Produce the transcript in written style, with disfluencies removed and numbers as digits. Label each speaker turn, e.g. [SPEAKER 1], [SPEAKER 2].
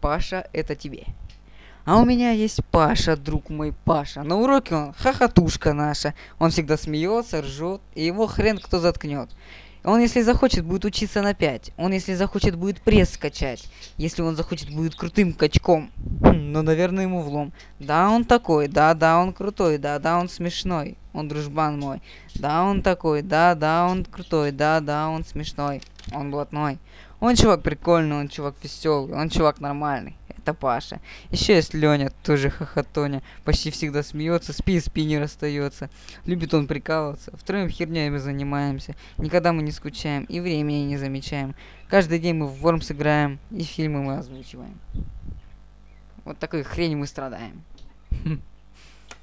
[SPEAKER 1] Паша, это тебе. А у меня есть Паша, друг мой Паша. На уроке он хохотушка наша. Он всегда смеется, ржет, и его хрен кто заткнет. Он, если захочет, будет учиться на 5. Он, если захочет, будет пресс качать. Если он захочет, будет крутым качком. Ну, наверное, ему влом. Да, он такой, да, он крутой, да, он смешной. Он дружбан мой. Да, он такой, да, он крутой, да, он смешной. Он блатной. Он чувак прикольный, он чувак веселый, он чувак нормальный. Это Паша. Еще есть Леня, тоже хохотоня. Почти всегда смеется, спи не расстается. Любит он прикалываться. Втроем хернями занимаемся. Никогда мы не скучаем и времени не замечаем. Каждый день мы в Вормс играем и фильмы мы озвучиваем. Вот такой хрень мы страдаем.